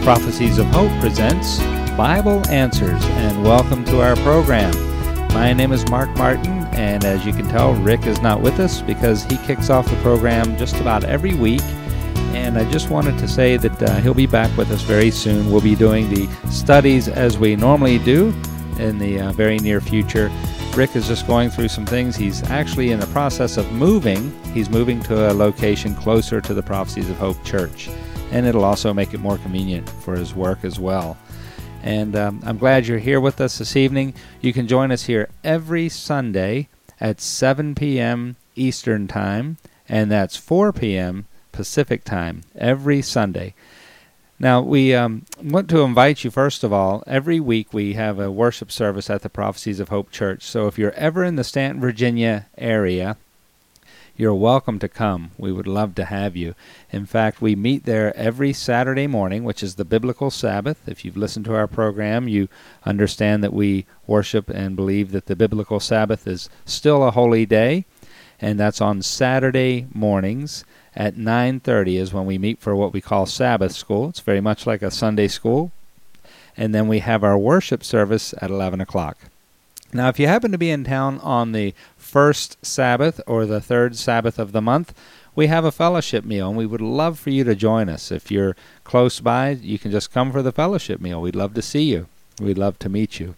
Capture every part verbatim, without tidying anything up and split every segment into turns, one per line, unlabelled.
Prophecies of Hope presents Bible Answers, and welcome to our program. My name is Mark Martin, and as you can tell, Rick is not with us because he kicks off the program just about every week. And I just wanted to say that uh, he'll be back with us very soon. We'll be doing the studies as we normally do in the uh, very near future. Rick is just going through some things. He's actually in the process of moving. He's moving to a location closer to the Prophecies of Hope Church, and it'll also make it more convenient for his work as well. And um, I'm glad you're here with us this evening. You can join us here every Sunday at seven p.m. Eastern Time, and that's four p.m. Pacific Time every Sunday. Now, we um, want to invite you, first of all, every week we have a worship service at the Prophecies of Hope Church. So if you're ever in the Stanton, Virginia area, you're welcome to come. We would love to have you. In fact, we meet there every Saturday morning, which is the Biblical Sabbath. If you've listened to our program, you understand that we worship and believe that the Biblical Sabbath is still a holy day, and that's on Saturday mornings. At nine thirty is when we meet for what we call Sabbath School. It's very much like a Sunday school. And then we have our worship service at eleven o'clock. Now, if you happen to be in town on the first Sabbath or the third Sabbath of the month, we have a fellowship meal, and we would love for you to join us. If you're close by, you can just come for the fellowship meal. We'd love to see you. We'd love to meet you.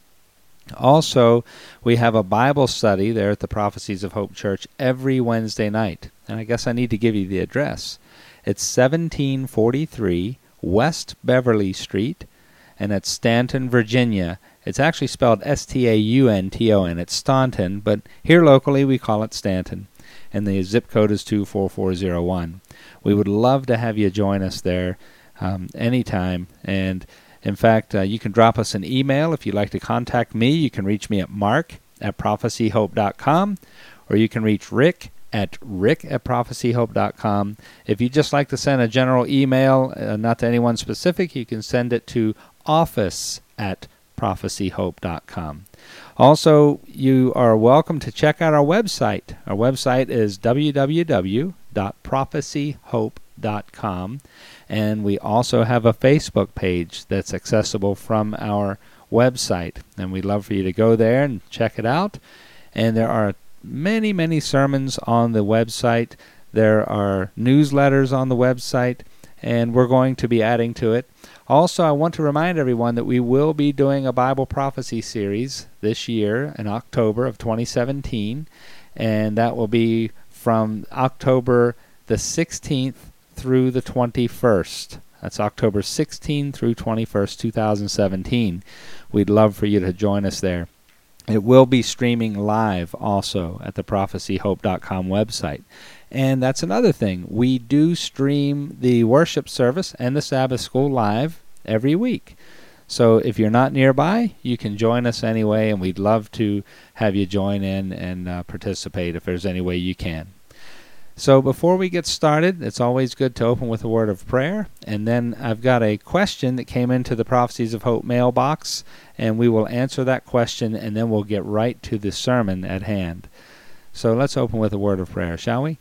Also, we have a Bible study there at the Prophecies of Hope Church every Wednesday night. And I guess I need to give you the address. It's seventeen forty-three West Beverly Street, and it's Stanton, Virginia. It's actually spelled S T A U N T O N. It's Staunton, but here locally we call it Stanton. And the zip code is two four four zero one. We would love to have you join us there um, anytime. And in fact, uh, you can drop us an email. If you'd like to contact me, you can reach me at mark at prophecy hope dot com, or you can reach Rick at rick at prophecy hope dot com. If you'd just like to send a general email, uh, not to anyone specific, you can send it to office at prophecy hope dot com. Also, you are welcome to check out our website. Our website is w w w dot prophecy hope dot com. And we also have a Facebook page that's accessible from our website. And we'd love for you to go there and check it out. And there are many, many sermons on the website. There are newsletters on the website, and we're going to be adding to it. Also, I want to remind everyone that we will be doing a Bible prophecy series this year in October of twenty seventeen, and that will be from October the sixteenth through the twenty-first. That's October sixteenth through twenty-first, two thousand seventeen. We'd love for you to join us there. It will be streaming live also at the prophecy hope dot com website. And that's another thing. We do stream the worship service and the Sabbath School live every week. So if you're not nearby, you can join us anyway, and we'd love to have you join in and uh, participate if there's any way you can. So before we get started, it's always good to open with a word of prayer. And then I've got a question that came into the Prophecies of Hope mailbox, and we will answer that question, and then we'll get right to the sermon at hand. So let's open with a word of prayer, shall we?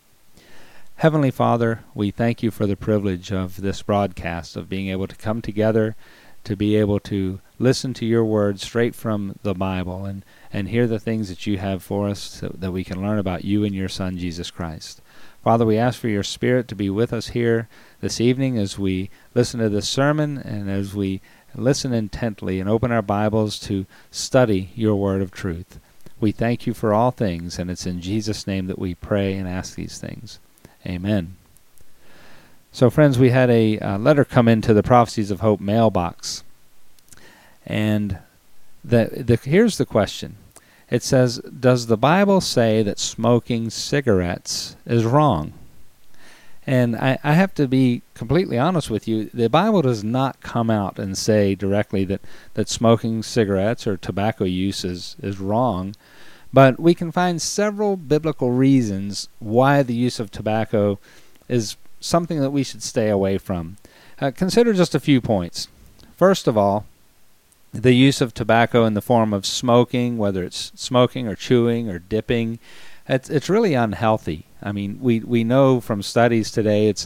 Heavenly Father, we thank you for the privilege of this broadcast, of being able to come together, to be able to listen to your words straight from the Bible, and, and hear the things that you have for us so that we can learn about you and your Son, Jesus Christ. Father, we ask for your Spirit to be with us here this evening as we listen to this sermon and as we listen intently and open our Bibles to study your word of truth. We thank you for all things, and it's in Jesus' name that we pray and ask these things. Amen. So, friends, we had a uh, letter come into the Prophecies of Hope mailbox. And the, the here's the question. It says, does the Bible say that smoking cigarettes is wrong? And I, I have to be completely honest with you. The Bible does not come out and say directly that, that smoking cigarettes or tobacco use is, is wrong. But we can find several biblical reasons why the use of tobacco is something that we should stay away from. Uh, consider just a few points. First of all, the use of tobacco in the form of smoking, whether it's smoking or chewing or dipping, it's, it's really unhealthy. I mean, we, we know from studies today it's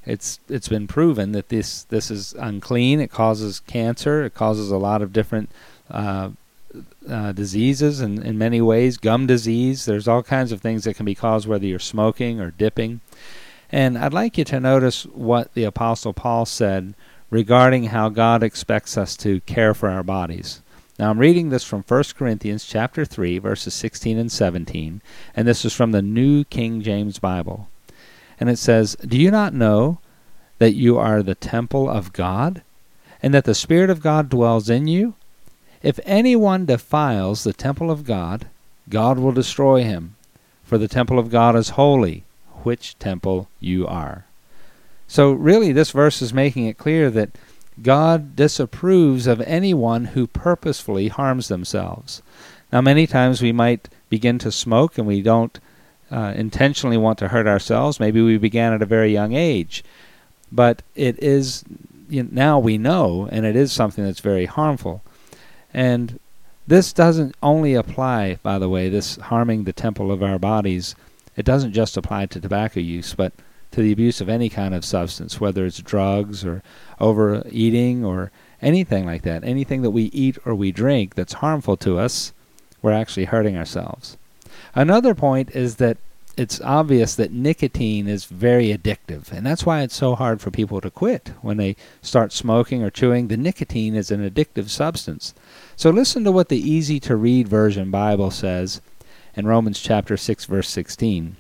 It's it's been proven that this this is unclean. It causes cancer. It causes a lot of different uh, uh, diseases in, in many ways. Gum disease. There's all kinds of things that can be caused whether you're smoking or dipping. And I'd like you to notice what the Apostle Paul said regarding how God expects us to care for our bodies. Now I'm reading this from First Corinthians chapter three, verses sixteen and seventeen, and this is from the New King James Bible. And it says, "Do you not know that you are the temple of God, and that the Spirit of God dwells in you? If anyone defiles the temple of God, God will destroy him, for the temple of God is holy, which temple you are." So really this verse is making it clear that God disapproves of anyone who purposefully harms themselves. Now many times we might begin to smoke and we don't uh, intentionally want to hurt ourselves. Maybe we began at a very young age. But it is, you know, now we know, and it is something that's very harmful. And this doesn't only apply, by the way, this harming the temple of our bodies. It doesn't just apply to tobacco use, but to the abuse of any kind of substance, whether it's drugs or overeating or anything like that. Anything that we eat or we drink that's harmful to us, we're actually hurting ourselves. Another point is that it's obvious that nicotine is very addictive, and that's why it's so hard for people to quit. When they start smoking or chewing, the nicotine is an addictive substance. So listen to what the easy-to-read version Bible says in Romans chapter six, verse sixteen.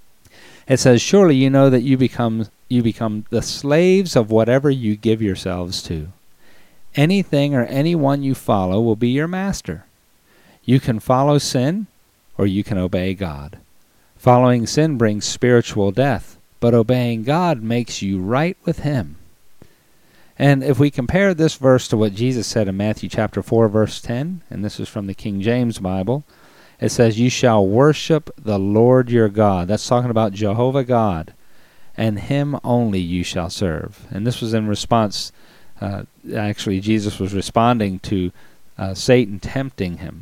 It says, "Surely you know that you become you become the slaves of whatever you give yourselves to. Anything or anyone you follow will be your master. You can follow sin, or you can obey God. Following sin brings spiritual death, but obeying God makes you right with Him." And if we compare this verse to what Jesus said in Matthew chapter four, verse ten, and this is from the King James Bible, it says, "You shall worship the Lord your God." That's talking about Jehovah God. "And Him only you shall serve." And this was in response, uh, actually Jesus was responding to uh, Satan tempting him.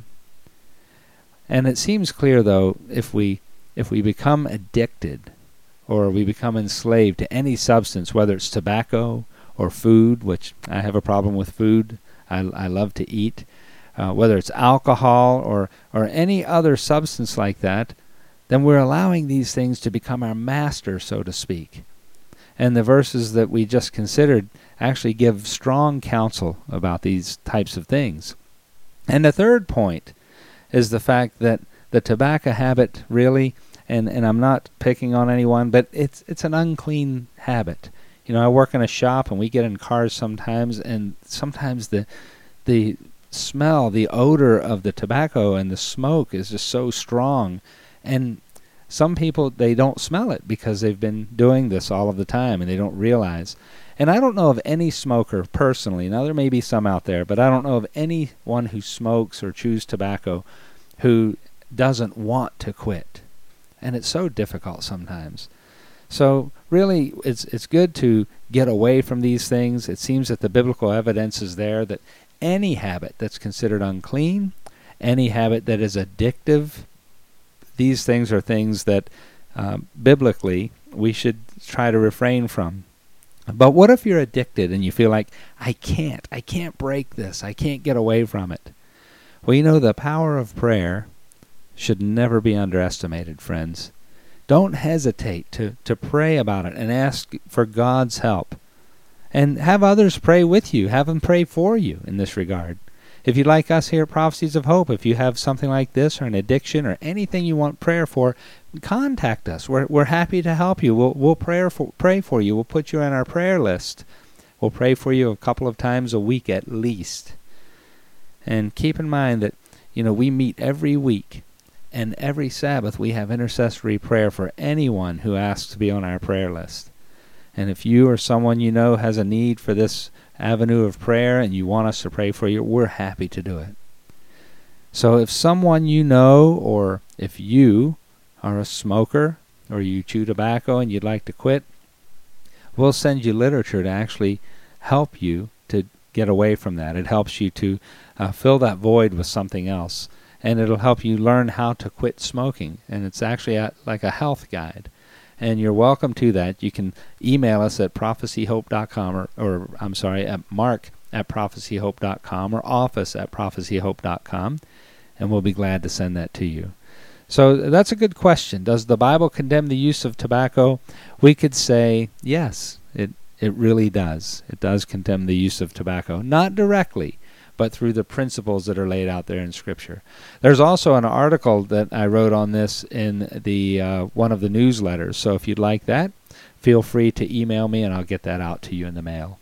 And it seems clear, though, if we if we become addicted or we become enslaved to any substance, whether it's tobacco or food, which I have a problem with food, I, I love to eat, uh, whether it's alcohol or, or any other substance like that, then we're allowing these things to become our master, so to speak. And the verses that we just considered actually give strong counsel about these types of things. And the third point is the fact that the tobacco habit really, and, and I'm not picking on anyone, but it's it's an unclean habit. You know, I work in a shop and we get in cars sometimes, and sometimes the the smell, the odor of the tobacco and the smoke is just so strong. And some people, they don't smell it because they've been doing this all of the time and they don't realize. And I don't know of any smoker personally, now there may be some out there, but I don't know of anyone who smokes or chews tobacco who doesn't want to quit. And it's so difficult sometimes. So really, it's it's good to get away from these things. It seems that the biblical evidence is there that any habit that's considered unclean, any habit that is addictive, these things are things that uh, biblically we should try to refrain from. But what if you're addicted and you feel like, I can't, I can't break this, I can't get away from it? Well, you know, the power of prayer should never be underestimated, friends. Don't hesitate to, to pray about it and ask for God's help. And have others pray with you. Have them pray for you in this regard. If you'd like us here at Prophecies of Hope, if you have something like this or an addiction or anything you want prayer for, contact us. We're we're happy to help you. We'll we'll pray for pray for you. We'll put you on our prayer list. We'll pray for you a couple of times a week at least. And keep in mind that, you know, we meet every week, and every Sabbath we have intercessory prayer for anyone who asks to be on our prayer list. And if you or someone you know has a need for this avenue of prayer and you want us to pray for you, we're happy to do it. So if someone you know, or if you are a smoker or you chew tobacco and you'd like to quit, we'll send you literature to actually help you to get away from that. It helps you to uh, fill that void with something else. And it'll help you learn how to quit smoking. And it's actually a, like a health guide. and you're welcome to that. You can email us at prophecy hope dot com, or, or I'm sorry, at mark at prophecy hope dot com, or office at prophecy hope dot com, and we'll be glad to send that to you. So that's a good question. Does the Bible condemn the use of tobacco? We could say yes, it, it really does. It does condemn the use of tobacco, not directly, but through the principles that are laid out there in Scripture. There's also an article that I wrote on this in the uh, one of the newsletters, so if you'd like that, feel free to email me and I'll get that out to you in the mail.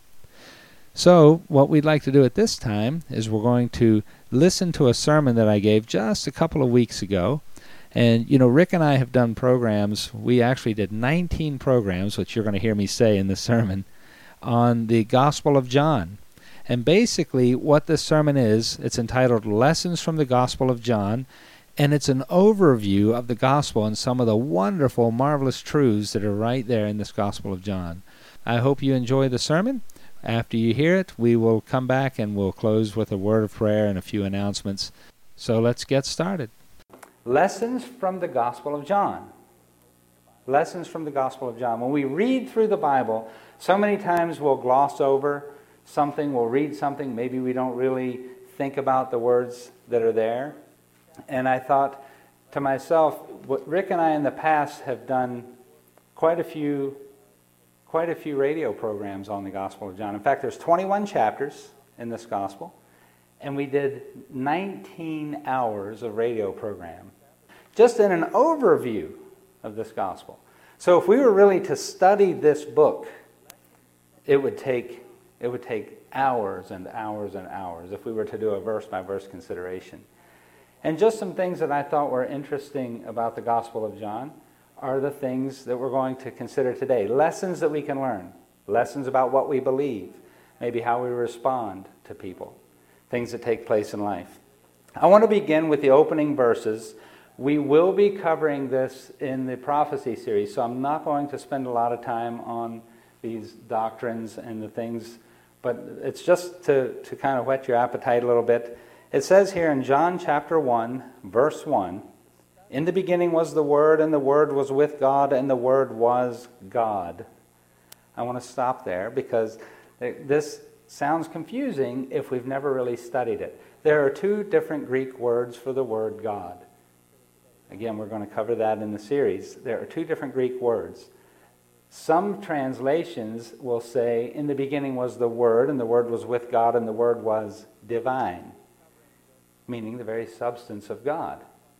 So what we'd like to do at this time is we're going to listen to a sermon that I gave just a couple of weeks ago. And, you know, Rick and I have done programs. We actually did nineteen programs, which you're going to hear me say in this sermon, on the Gospel of John. And basically what this sermon is, it's entitled Lessons from the Gospel of John, and it's an overview of the Gospel and some of the wonderful, marvelous truths that are right there in this Gospel of John. I hope you enjoy the sermon. After you hear it, we will come back and we'll close with a word of prayer and a few announcements. So let's get started. Lessons from the Gospel of John. Lessons from the Gospel of John. When we read through the Bible, so many times we'll gloss over something, we'll read something, maybe we don't really think about the words that are there. And I thought to myself, what Rick and I in the past have done quite a few quite a few radio programs on the Gospel of John. In fact, there's twenty-one chapters in this Gospel, and we did nineteen hours of radio program just in an overview of this Gospel. So if we were really to study this book, it would take it would take hours and hours and hours if we were to do a verse-by-verse consideration. And just some things that I thought were interesting about the Gospel of John are the things that we're going to consider today. Lessons that we can learn. Lessons about what we believe. Maybe how we respond to people. Things that take place in life. I want to begin with the opening verses. We will be covering this in the prophecy series, so I'm not going to spend a lot of time on these doctrines and the things, but it's just to, to kind of whet your appetite a little bit. It says here in John chapter one, verse one, "In the beginning was the Word, and the Word was with God, and the Word was God." I want to stop there because this sounds confusing if we've never really studied it. There are two different Greek words for the word God. Again, we're going to cover that in the series. There are two different Greek words. Some translations will say, "In the beginning was the Word, and the Word was with God, and the Word was divine," meaning the very substance of God.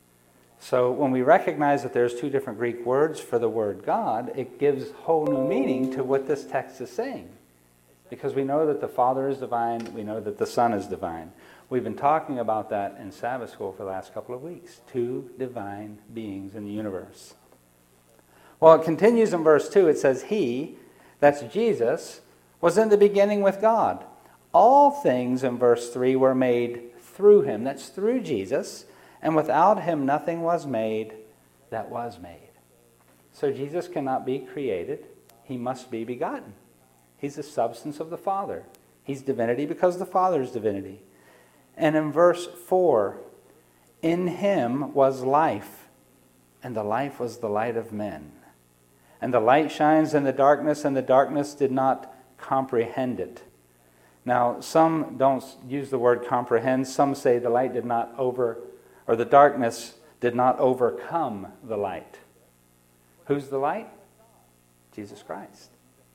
So when we recognize that there's two different Greek words for the word God, it gives whole new meaning to what this text is saying. Because we know that the Father is divine, we know that the Son is divine. We've been talking about that in Sabbath school for the last couple of weeks. Two divine beings in the universe. Well, it continues in verse two. It says, "He," that's Jesus, "was in the beginning with God. All things," in verse three, "were made through Him." That's through Jesus. "And without Him nothing was made that was made." So Jesus cannot be created. He must be begotten. He's the substance of the Father. He's divinity because the Father is divinity. And in verse four, "In Him was life, and the life was the light of men. And the light shines in the darkness, and the darkness did not comprehend it." Now, some don't use the word comprehend. Some say the light did not over, or the darkness did not overcome the light. Who's the light? Jesus Christ.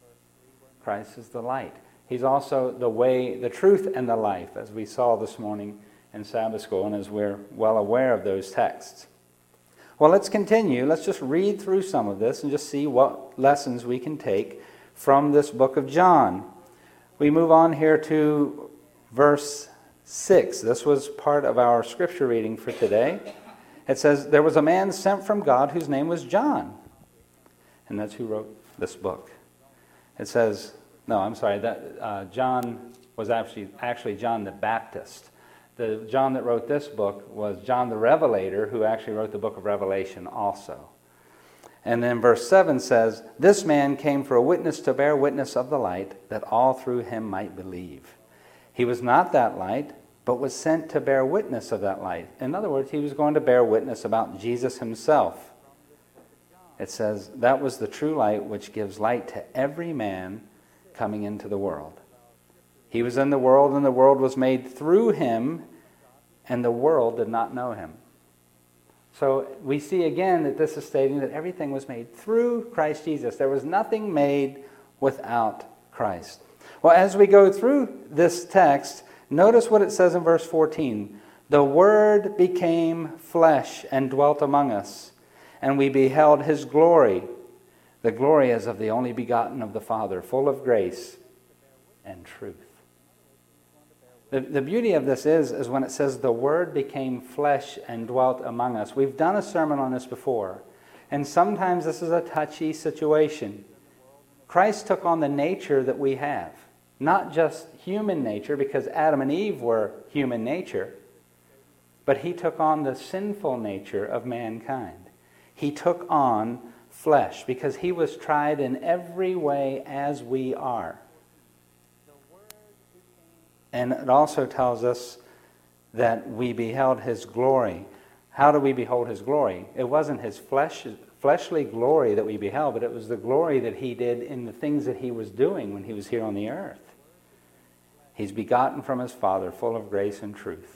Christ is the light. He's also the way, the truth, and the life, as we saw this morning in Sabbath school, and as we're well aware of those texts. Well, let's continue. Let's just read through some of this and just see what lessons we can take from this book of John. We move on here to verse six. This was part of our scripture reading for today. It says, "There was a man sent from God whose name was John." And that's who wrote this book. It says, no, I'm sorry, that uh, John was actually actually John the Baptist. The John that wrote this book was John the Revelator, who actually wrote the book of Revelation also. And then verse seven says, "This man came for a witness to bear witness of the light, that all through him might believe. He was not that light, but was sent to bear witness of that light." In other words, he was going to bear witness about Jesus himself. It says, that was the true light which gives light to every man coming into the world. He was in the world, and the world was made through him, and the world did not know him. So we see again that this is stating that everything was made through Christ Jesus. There was nothing made without Christ. Well, as we go through this text, notice what it says in verse fourteen. The Word became flesh and dwelt among us, and we beheld his glory. The glory as of the only begotten of the Father, full of grace and truth. The, the beauty of this is, is when it says the Word became flesh and dwelt among us. We've done a sermon on this before, and sometimes this is a touchy situation. Christ took on the nature that we have. Not just human nature, because Adam and Eve were human nature, but he took on the sinful nature of mankind. He took on flesh because he was tried in every way as we are. And it also tells us that we beheld his glory. How do we behold his glory? It wasn't his flesh, fleshly glory that we beheld, but it was the glory that he did in the things that he was doing when he was here on the earth. He's begotten from his Father, full of grace and truth.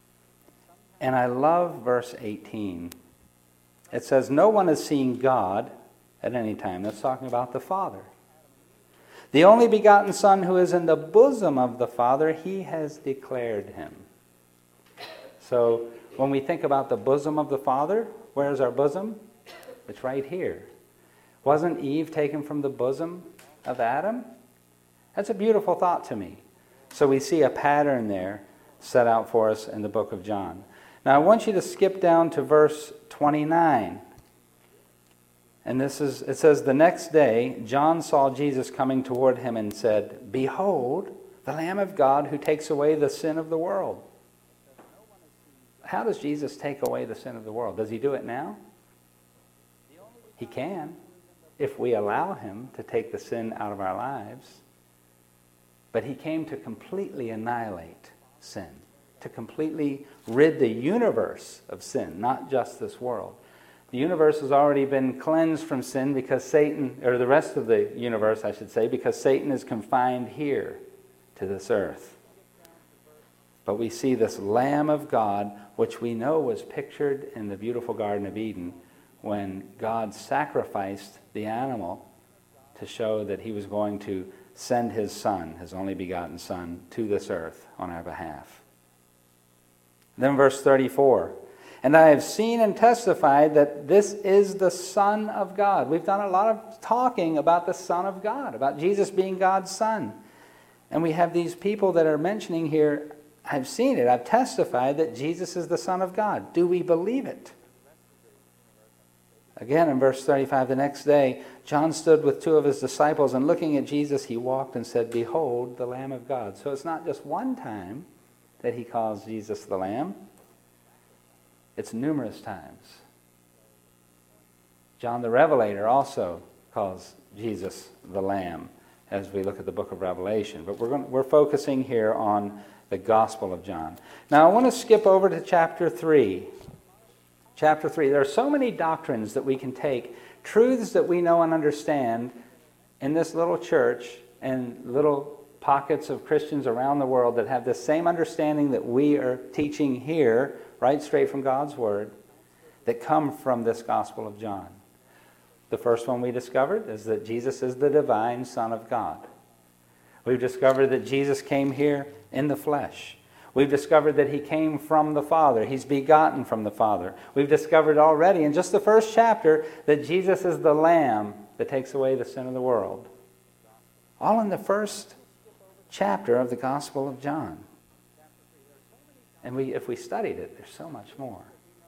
And I love verse eighteen. It says, no one has seen God at any time. That's talking about the Father. The only begotten Son who is in the bosom of the Father, he has declared him. So when we think about the bosom of the Father, where's our bosom? It's right here. Wasn't Eve taken from the bosom of Adam? That's a beautiful thought to me. So we see a pattern there set out for us in the book of John. Now I want you to skip down to verse twenty-nine. And this is, it says, the next day, John saw Jesus coming toward him and said, behold, the Lamb of God who takes away the sin of the world. How does Jesus take away the sin of the world? Does he do it now? He can, if we allow him to take the sin out of our lives. But he came to completely annihilate sin, to completely rid the universe of sin, not just this world. The universe has already been cleansed from sin because Satan, or the rest of the universe, I should say, because Satan is confined here to this earth. But we see this Lamb of God, which we know was pictured in the beautiful Garden of Eden when God sacrificed the animal to show that he was going to send his Son, his only begotten Son, to this earth on our behalf. Then verse thirty-four. And I have seen and testified that this is the Son of God. We've done a lot of talking about the Son of God, about Jesus being God's Son. And we have these people that are mentioning here, I've seen it, I've testified that Jesus is the Son of God. Do we believe it? Again, in verse thirty-five, the next day, John stood with two of his disciples, and looking at Jesus, he walked and said, behold, the Lamb of God. So it's not just one time that he calls Jesus the Lamb. It's numerous times. John the Revelator also calls Jesus the Lamb as we look at the book of Revelation. But we're going, we're focusing here on the Gospel of John. Now I want to skip over to chapter three. Chapter three. There are so many doctrines that we can take, truths that we know and understand in this little church and little pockets of Christians around the world that have the same understanding that we are teaching here, right straight from God's Word, that come from this Gospel of John. The first one we discovered is that Jesus is the divine Son of God. We've discovered that Jesus came here in the flesh. We've discovered that he came from the Father. He's begotten from the Father. We've discovered already in just the first chapter that Jesus is the Lamb that takes away the sin of the world. All in the first chapter of the Gospel of John. And we, if we studied it, there's so much more.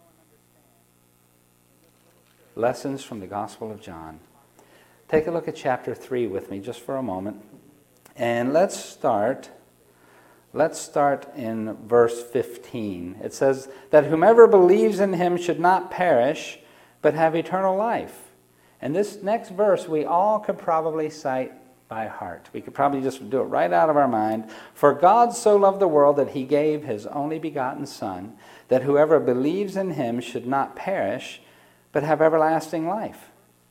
Lessons from the Gospel of John. Take a look at chapter three with me just for a moment. And let's start, let's start in verse fifteen. It says that whomever believes in him should not perish, but have eternal life. And this next verse we all could probably cite by heart. We could probably just do it right out of our mind. For God so loved the world that he gave his only begotten Son, that whoever believes in him should not perish, but have everlasting life.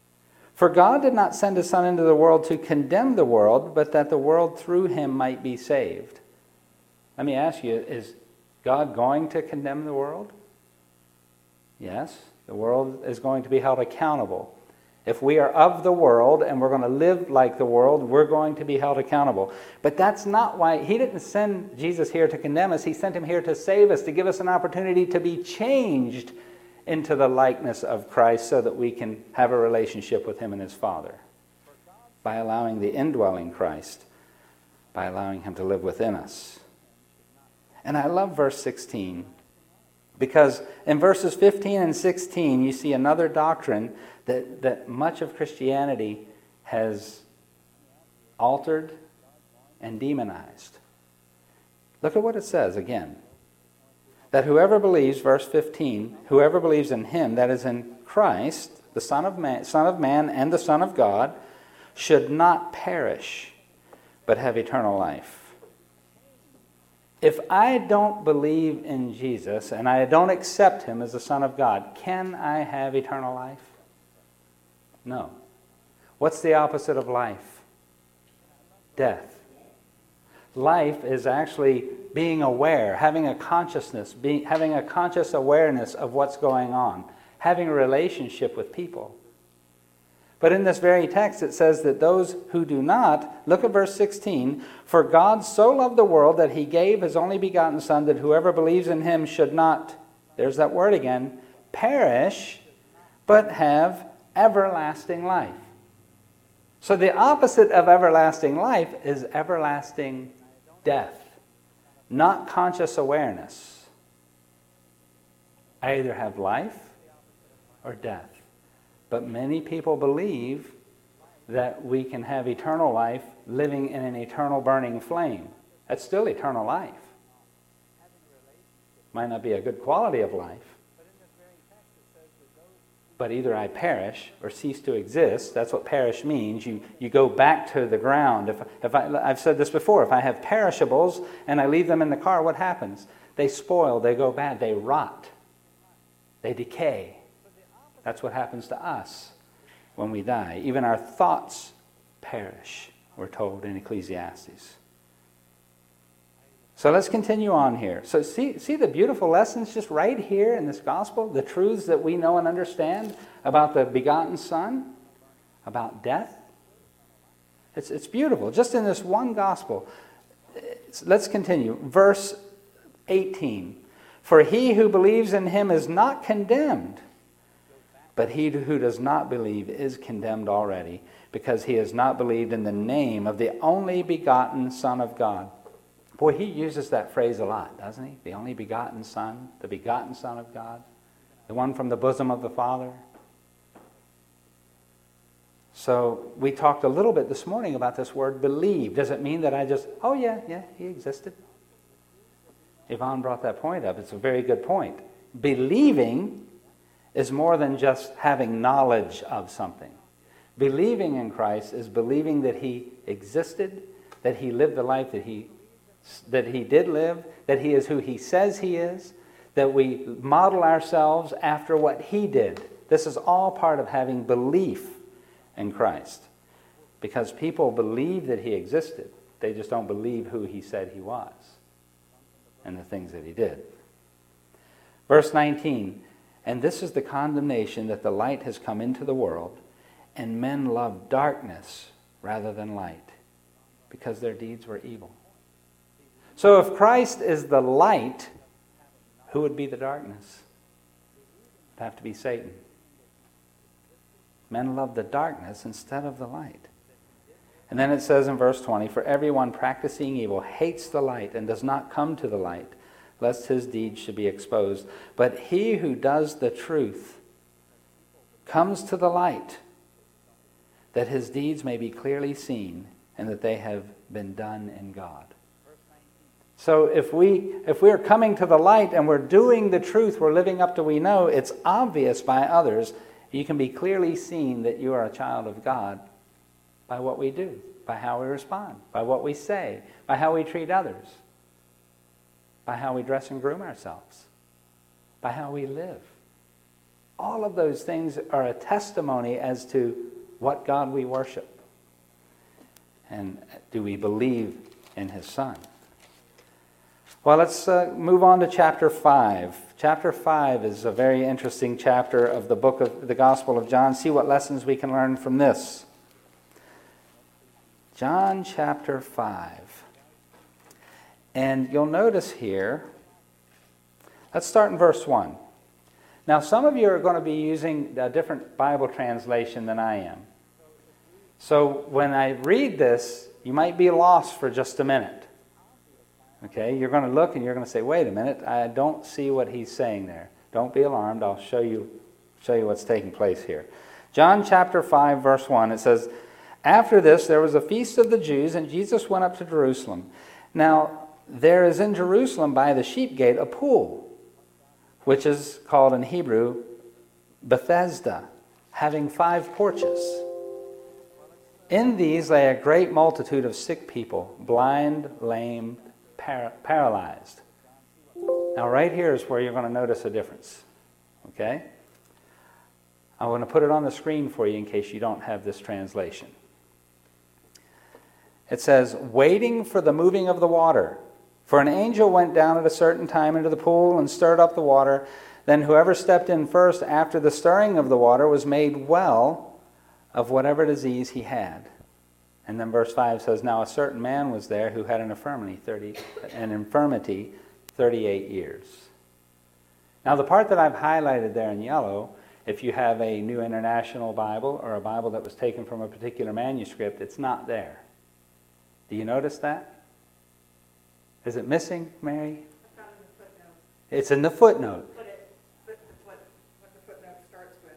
For God did not send his Son into the world to condemn the world, but that the world through him might be saved. Let me ask you, is God going to condemn the world? Yes, the world is going to be held accountable. If we are of the world and we're going to live like the world, we're going to be held accountable. But that's not why he didn't send Jesus here to condemn us. He sent him here to save us, to give us an opportunity to be changed into the likeness of Christ so that we can have a relationship with him and his Father by allowing the indwelling Christ, by allowing him to live within us. And I love verse sixteen, because in verses fifteen and sixteen you see another doctrine that, that much of Christianity has altered and demonized. Look at what it says again. That whoever believes, verse fifteen, whoever believes in him, that is in Christ, the Son of Man, Son of Man and the Son of God, should not perish, but have eternal life. If I don't believe in Jesus and I don't accept him as the Son of God, can I have eternal life? No. What's the opposite of life? Death. Life is actually being aware, having a consciousness, being, having a conscious awareness of what's going on, having a relationship with people. But in this very text it says that those who do not, look at verse sixteen, for God so loved the world that he gave his only begotten Son, that whoever believes in him should not, there's that word again, perish, but have everlasting life. So the opposite of everlasting life is everlasting death, not conscious awareness. I either have life or death. But many people believe that we can have eternal life living in an eternal burning flame. That's still eternal life. Might not be a good quality of life. But either I perish or cease to exist. That's what perish means. You, you go back to the ground. If, if I, I've said this before. If I have perishables and I leave them in the car, what happens? They spoil, they go bad, they rot, they decay. That's what happens to us when we die. Even our thoughts perish, we're told in Ecclesiastes. So let's continue on here. So see, see the beautiful lessons just right here in this gospel, the truths that we know and understand about the begotten Son, about death. It's, it's beautiful, just in this one gospel. It's, let's continue. Verse eighteen. For he who believes in him is not condemned, but he who does not believe is condemned already, because he has not believed in the name of the only begotten Son of God. Boy, he uses that phrase a lot, doesn't he? The only begotten Son, the begotten Son of God, the one from the bosom of the Father. So we talked a little bit this morning about this word believe. Does it mean that I just, oh yeah, yeah, he existed? Yvonne brought that point up. It's a very good point. Believing is more than just having knowledge of something. Believing in Christ is believing that he existed, that he lived the life that he that he did live, that he is who he says he is, that we model ourselves after what he did. This is all part of having belief in Christ. Because people believe that he existed. They just don't believe who he said he was and the things that he did. Verse nineteen, and this is the condemnation, that the light has come into the world, and men love darkness rather than light, because their deeds were evil. So if Christ is the light, who would be the darkness? It would have to be Satan. Men love the darkness instead of the light. And then it says in verse twenty, for everyone practicing evil hates the light and does not come to the light, lest his deeds should be exposed. But he who does the truth comes to the light, that his deeds may be clearly seen, and that they have been done in God. So if we if we're coming to the light and we're doing the truth, we're living up to we know, it's obvious by others. You can be clearly seen that you are a child of God by what we do, by how we respond, by what we say, by how we treat others, by how we dress and groom ourselves, by how we live. All of those things are a testimony as to what God we worship? And do we believe in his Son? Well, let's uh, move on to chapter five. Chapter five is a very interesting chapter of the book of the Gospel of John. See what lessons we can learn from this. John chapter five. And you'll notice here, let's start in verse one. Now, some of you are going to be using a different Bible translation than I am. So when I read this, you might be lost for just a minute. Okay, you're going to look and you're going to say, wait a minute, I don't see what he's saying there. Don't be alarmed, I'll show you, show you what's taking place here. John chapter five, verse one, it says, after this there was a feast of the Jews, and Jesus went up to Jerusalem. Now, there is in Jerusalem by the sheep gate a pool, which is called in Hebrew Bethesda, having five porches. In these lay a great multitude of sick people, blind, lame, par- paralyzed. Now right here is where you're going to notice a difference. Okay? I want to put it on the screen for you in case you don't have this translation. It says, waiting for the moving of the water. For an angel went down at a certain time into the pool and stirred up the water. Then whoever stepped in first after the stirring of the water was made well of whatever disease he had. And then verse five says, now a certain man was there who had an infirmity, thirty, an infirmity thirty-eight years. Now the part that I've highlighted there in yellow, if you have a New International Bible or a Bible that was taken from a particular manuscript, it's not there. Do you notice that? Is it missing, Mary?
I found it in the footnote.
It's in the footnote.
But, it, but what, what the footnote starts with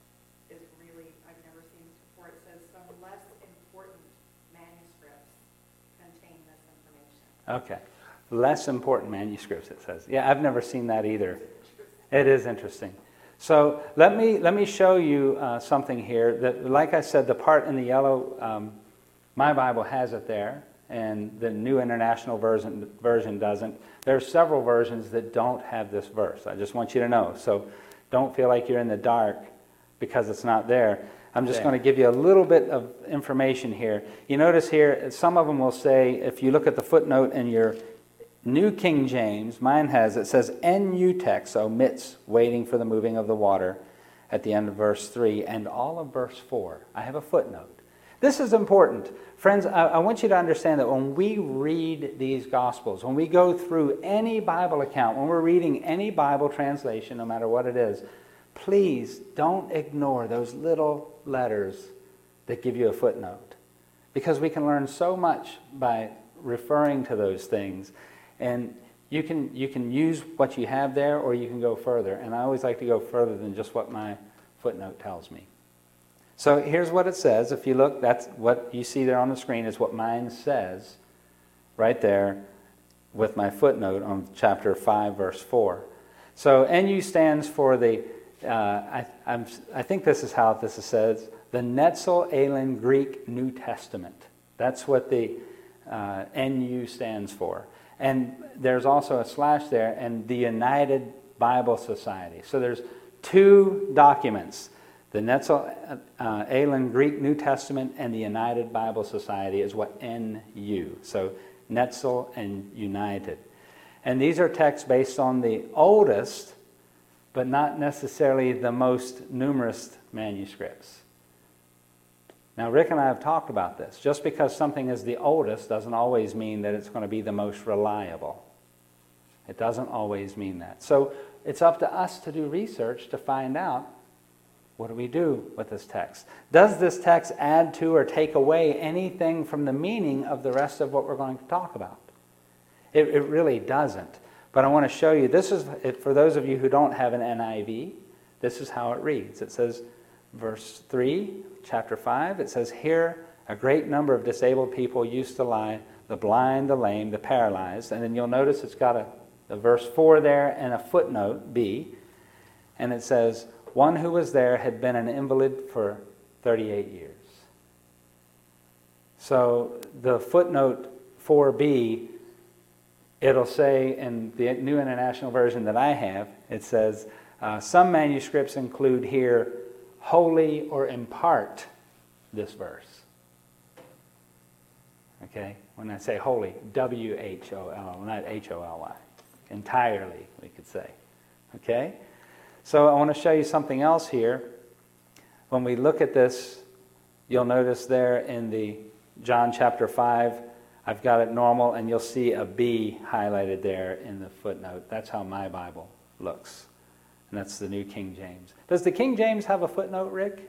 is really, I've never seen this before. It says some less important manuscripts contain this information.
Okay. Less important manuscripts, it says. Yeah, I've never seen that either. It is interesting. So let me let me show you uh, something here. That, like I said, the part in the yellow, um, my Bible has it there, and the New International Version version doesn't. There are several versions that don't have this verse. I just want you to know. So don't feel like you're in the dark because it's not there. I'm just going to give you a little bit of information here. You notice here, some of them will say, if you look at the footnote in your New King James, mine has, it says, N U text omits waiting for the moving of the water at the end of verse three and all of verse four. I have a footnote. This is important. Friends, I, I want you to understand that when we read these Gospels, when we go through any Bible account, when we're reading any Bible translation, no matter what it is, please don't ignore those little letters that give you a footnote. Because we can learn so much by referring to those things. And you can you can use what you have there, or you can go further. And I always like to go further than just what my footnote tells me. So here's what it says. If you look, that's what you see there on the screen is what mine says right there with my footnote on chapter five, verse four. So N U stands for the, uh, I, I'm, I think this is how this says, the Netzel Elin Greek New Testament. That's what the uh, N U stands for. And there's also a slash there, and the United Bible Society. So there's two documents. The Netzel uh, Elin Greek New Testament and the United Bible Society is what N U. So Netzel and United. And these are texts based on the oldest, but not necessarily the most numerous manuscripts. Now, Rick and I have talked about this. Just because something is the oldest doesn't always mean that it's going to be the most reliable. It doesn't always mean that. So it's up to us to do research to find out, what do we do with this text? Does this text add to or take away anything from the meaning of the rest of what we're going to talk about? It, it really doesn't. But I want to show you, this is, for those of you who don't have an N I V, this is how it reads. It says, verse three, chapter five, it says, here a great number of disabled people used to lie, the blind, the lame, the paralyzed. And then you'll notice it's got a, a verse four there and a footnote, B. And it says, one who was there had been an invalid for thirty-eight years. So the footnote four B, it'll say in the New International Version that I have, it says, uh, some manuscripts include here wholly or in part
this verse. Okay? When I say holy, W H O L, not H O L Y. Entirely, we could say. Okay? So I want to show you something else here. When we look at this, you'll notice there in the John chapter five, I've got it normal, and you'll see a B highlighted there in the footnote. That's how my Bible looks. And that's the New King James. Does the King James have a footnote, Rick?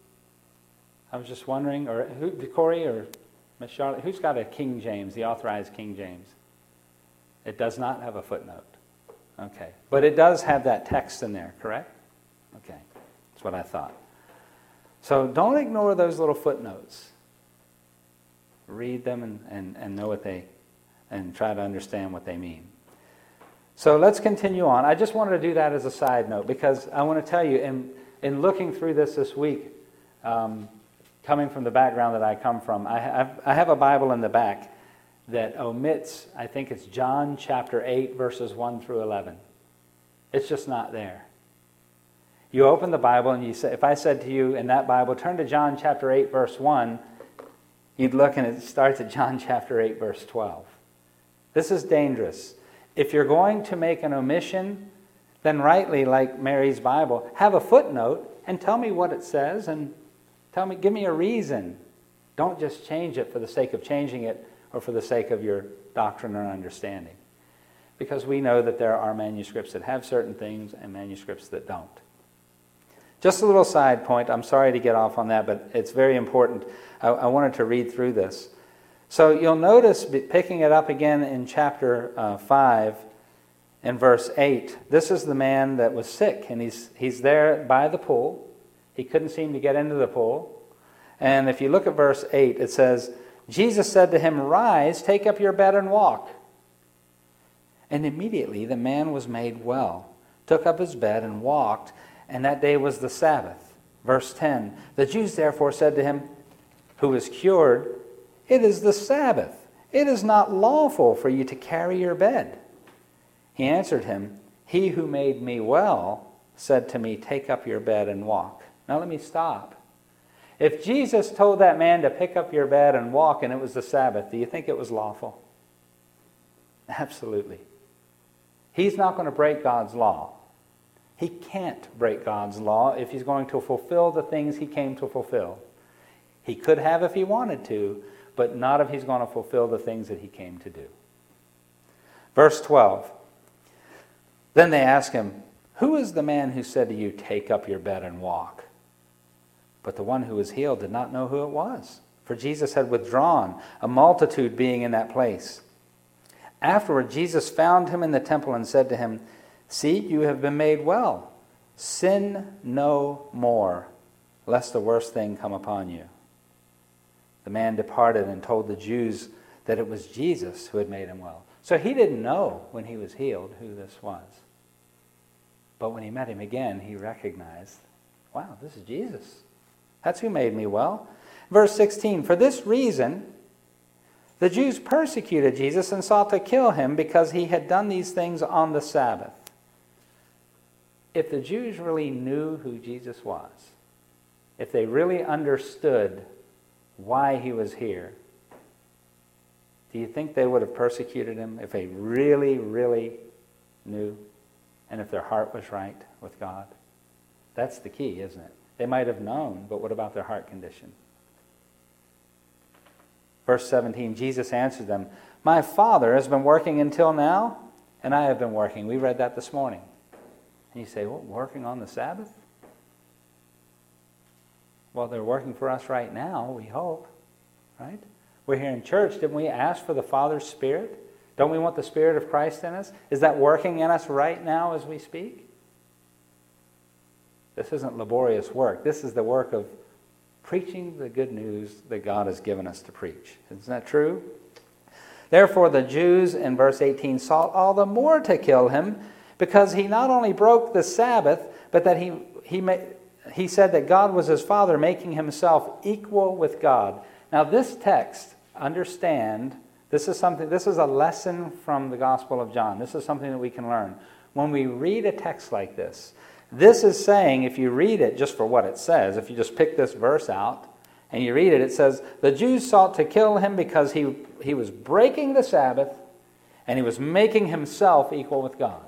I was just wondering, or who, Corey or Miss Charlotte, who's got a King James, the authorized King James? It does not have a footnote. Okay. But it does have that text in there, correct? Okay. That's what I thought. So don't ignore those little footnotes. Read them and, and, and know what they, and try to understand what they mean. So let's continue on. I just wanted to do that as a side note because I want to tell you, in, in looking through this this week, um, coming from the background that I come from, I have, I have a Bible in the back that omits, I think it's John chapter eight, verses one through eleven. It's just not there. You open the Bible and you say, if I said to you in that Bible, turn to John chapter eight, verse one, you'd look and it starts at John chapter eight, verse twelve. This is dangerous. If you're going to make an omission, then rightly, like Mary's Bible, have a footnote and tell me what it says and tell me, give me a reason. Don't just change it for the sake of changing it or for the sake of your doctrine or understanding. Because we know that there are manuscripts that have certain things and manuscripts that don't. Just a little side point. I'm sorry to get off on that, but it's very important. I, I wanted to read through this. So you'll notice, picking it up again in chapter uh, five, in verse eight, this is the man that was sick, and he's he's there by the pool. He couldn't seem to get into the pool. And if you look at verse eight, it says, Jesus said to him, "Rise, take up your bed and walk." And immediately the man was made well, took up his bed and walked, and that day was the Sabbath. Verse ten, the Jews therefore said to him, who was cured, "It is the Sabbath. It is not lawful for you to carry your bed." He answered him, "He who made me well said to me, take up your bed and walk." Now let me stop. If Jesus told that man to pick up your bed and walk and it was the Sabbath, do you think it was lawful? Absolutely. He's not going to break God's law. He can't break God's law if he's going to fulfill the things he came to fulfill. He could have if he wanted to, but not if he's going to fulfill the things that he came to do. Verse twelve. Then they ask him, "Who is the man who said to you, take up your bed and walk?" But the one who was healed did not know who it was, for Jesus had withdrawn, a multitude being in that place. Afterward, Jesus found him in the temple and said to him, "See, you have been made well. Sin no more, lest the worst thing come upon you." The man departed and told the Jews that it was Jesus who had made him well. So he didn't know when he was healed who this was. But when he met him again, he recognized, wow, this is Jesus. That's who made me well. Verse sixteen, for this reason, the Jews persecuted Jesus and sought to kill him because he had done these things on the Sabbath. If the Jews really knew who Jesus was, if they really understood why he was here, do you think they would have persecuted him if they really, really knew? And if their heart was right with God? That's the key, isn't it? They might have known, but what about their heart condition? Verse seventeen, Jesus answered them, "My Father has been working until now, and I have been working." We read that this morning. And you say, well, working on the Sabbath? Well, they're working for us right now, we hope, right? We're here in church. Didn't we ask for the Father's Spirit? Don't we want the Spirit of Christ in us? Is that working in us right now as we speak? This isn't laborious work. This is the work of preaching the good news that God has given us to preach. Isn't that true? Therefore the Jews, in verse eighteen, sought all the more to kill him, because he not only broke the Sabbath, but that he he made, he said that God was his Father, making himself equal with God. Now this text, understand, this is something. This is a lesson from the Gospel of John. This is something that we can learn. When we read a text like this, this is saying, if you read it just for what it says, if you just pick this verse out And you read it, it says, the Jews sought to kill him because he, he was breaking the Sabbath and he was making himself equal with God.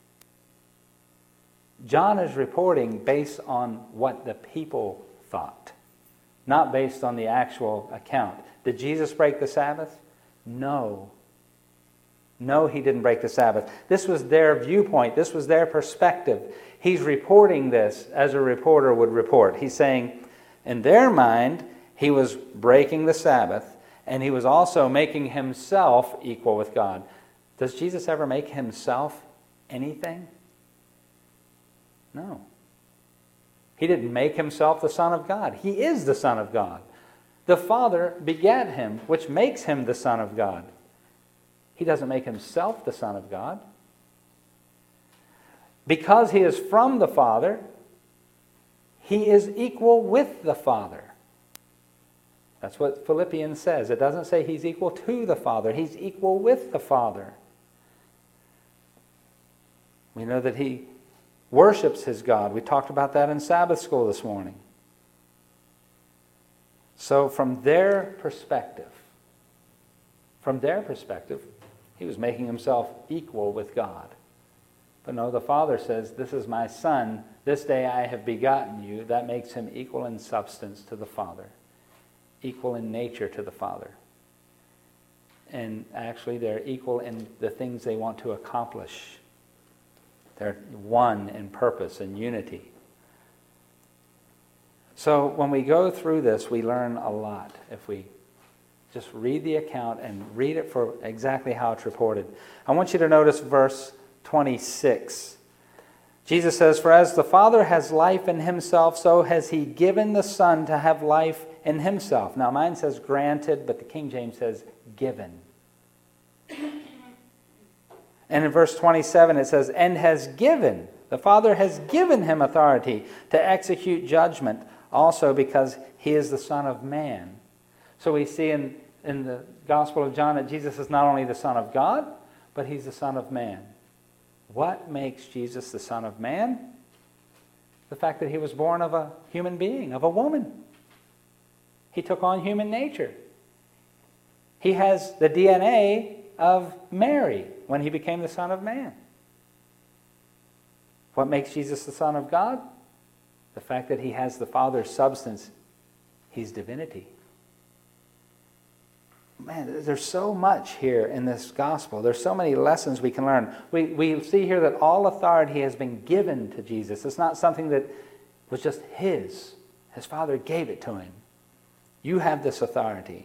John is reporting based on what the people thought, not based on the actual account. Did Jesus break the Sabbath? No. No, he didn't break the Sabbath. This was their viewpoint. This was their perspective. He's reporting this as a reporter would report. He's saying, in their mind, he was breaking the Sabbath, and he was also making himself equal with God. Does Jesus ever make himself anything? No. He didn't make himself the Son of God. He is the Son of God. The Father begat him, which makes him the Son of God. He doesn't make himself the Son of God. Because he is from the Father, he is equal with the Father. That's what Philippians says. It doesn't say he's equal to the Father. He's equal with the Father. We know that he worships his God. We talked about that in Sabbath school this morning. So from their perspective, from their perspective, he was making himself equal with God. But no, the Father says, this is my Son. This day I have begotten you. That makes him equal in substance to the Father. Equal in nature to the Father. And actually they're equal in the things they want to accomplish. They're one in purpose and unity. So when we go through this, we learn a lot. If we just read the account and read it for exactly how it's reported. I want you to notice verse twenty-six. Jesus says, for as the Father has life in himself, so has he given the Son to have life in himself. Now mine says granted, but the King James says given. And in verse twenty-seven it says, and has given. The Father has given him authority to execute judgment, also because he is the Son of Man. So we see in, in the Gospel of John that Jesus is not only the Son of God, but he's the Son of Man. What makes Jesus the Son of Man? The fact that he was born of a human being, of a woman. He took on human nature. He has the D N A of Mary when he became the Son of Man. What makes Jesus the Son of God? The fact that he has the Father's substance. He's divinity. Man, there's so much here in this gospel. There's so many lessons we can learn. We, we see here that all authority has been given to Jesus. It's not something that was just his. His Father gave it to him. You have this authority.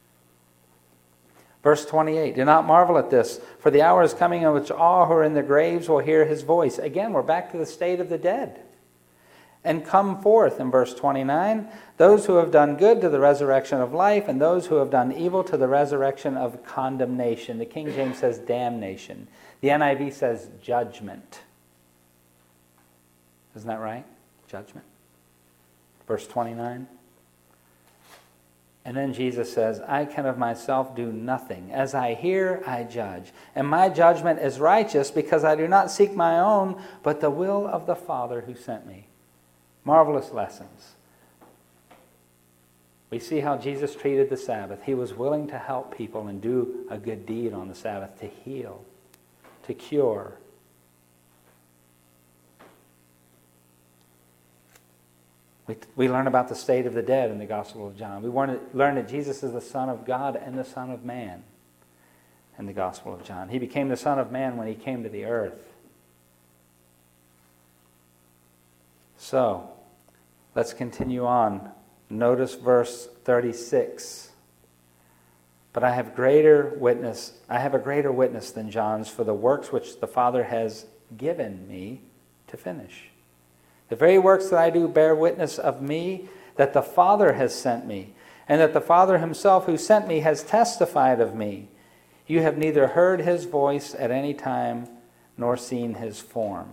Verse twenty-eight, do not marvel at this, for the hour is coming in which all who are in the graves will hear his voice. Again, we're back to the state of the dead. And come forth, in verse twenty-nine, those who have done good to the resurrection of life, and those who have done evil to the resurrection of condemnation. The King James says damnation. The N I V says judgment. Isn't that right? Judgment. Verse twenty-nine. And then Jesus says, I can of myself do nothing. As I hear, I judge. And my judgment is righteous, because I do not seek my own, but the will of the Father who sent me. Marvelous lessons. We see how Jesus treated the Sabbath. He was willing to help people and do a good deed on the Sabbath, to heal, to cure. We, we learn about the state of the dead in the Gospel of John. We learn, learn that Jesus is the Son of God and the Son of Man in the Gospel of John. He became the Son of Man when he came to the earth. So, let's continue on. Notice verse thirty-six. But I have greater witness, I have a greater witness than John's, for the works which the Father has given me to finish. The very works that I do bear witness of me, that the Father has sent me, and that the Father himself who sent me has testified of me. You have neither heard his voice at any time, nor seen his form.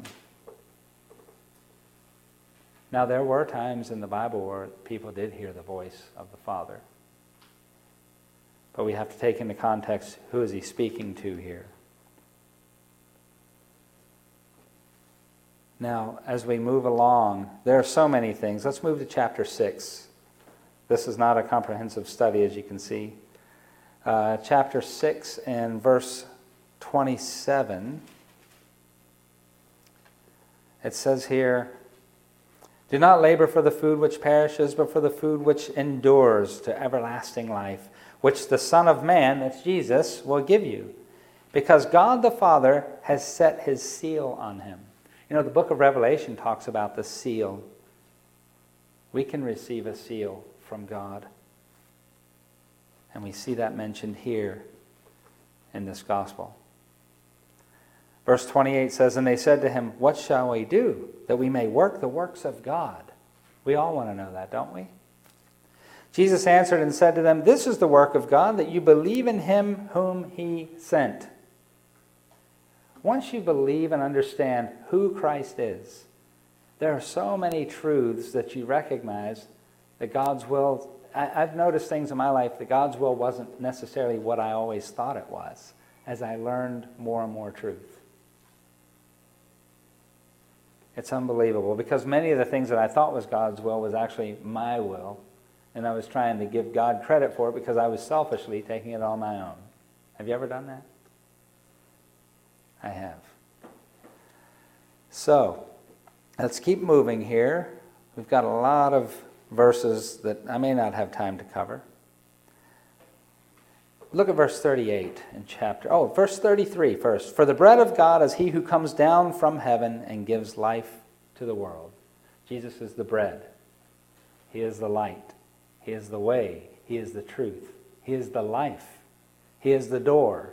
Now, there were times in the Bible where people did hear the voice of the Father. But we have to take into context, who is he speaking to here? Now, as we move along, there are so many things. Let's move to chapter six. This is not a comprehensive study, as you can see. Uh, chapter six and verse twenty-seven. It says here, "Do not labor for the food which perishes, but for the food which endures to everlasting life, which the Son of Man," that's Jesus, "will give you. Because God the Father has set his seal on him." You know, the book of Revelation talks about the seal. We can receive a seal from God. And we see that mentioned here in this gospel. Verse twenty-eight says, "And they said to him, 'What shall we do, that we may work the works of God?'" We all want to know that, don't we? Jesus answered and said to them, "This is the work of God, that you believe in him whom he sent." Once you believe and understand who Christ is, there are so many truths that you recognize that God's will... I, I've noticed things in my life that God's will wasn't necessarily what I always thought it was, as I learned more and more truth. It's unbelievable, because many of the things that I thought was God's will was actually my will, and I was trying to give God credit for it because I was selfishly taking it on my own. Have you ever done that? I have. So, let's keep moving here. We've got a lot of verses that I may not have time to cover. Look at verse thirty-eight in chapter... Oh, verse thirty-three first. "For the bread of God is he who comes down from heaven and gives life to the world." Jesus is the bread. He is the light. He is the way. He is the truth. He is the life. He is the door.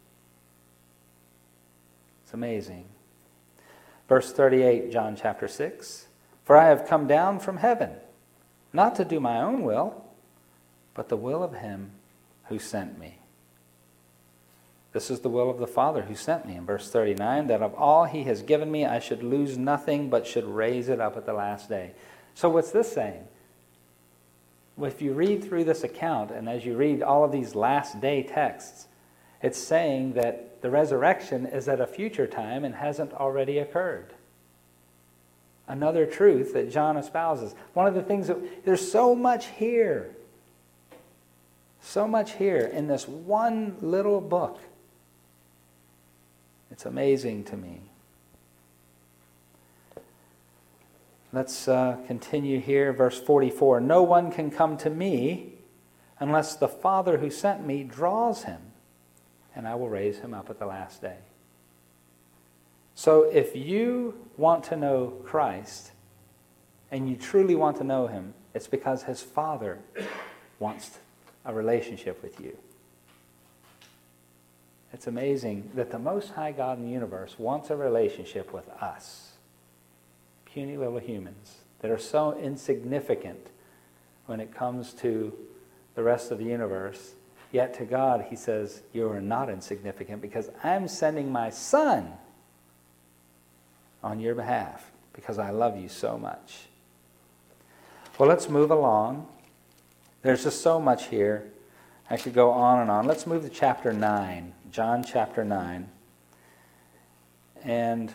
It's amazing. Verse thirty-eight, John chapter six. "For I have come down from heaven, not to do my own will, but the will of him who sent me." This is the will of the Father who sent me. In verse thirty-nine, "That of all he has given me, I should lose nothing, but should raise it up at the last day." So what's this saying? If you read through this account, and as you read all of these last day texts, it's saying that the resurrection is at a future time and hasn't already occurred. Another truth that John espouses. One of the things that, there's so much here. So much here in this one little book. It's amazing to me. Let's uh, continue here, verse forty-four. "No one can come to me unless the Father who sent me draws him, and I will raise him up at the last day." So if you want to know Christ, and you truly want to know him, it's because his Father wants a relationship with you. It's amazing that the Most High God in the universe wants a relationship with us, puny little humans that are so insignificant when it comes to the rest of the universe. Yet to God, he says, you are not insignificant because I'm sending my Son on your behalf because I love you so much. Well, let's move along. There's just so much here. I could go on and on. Let's move to chapter nine, John chapter nine. And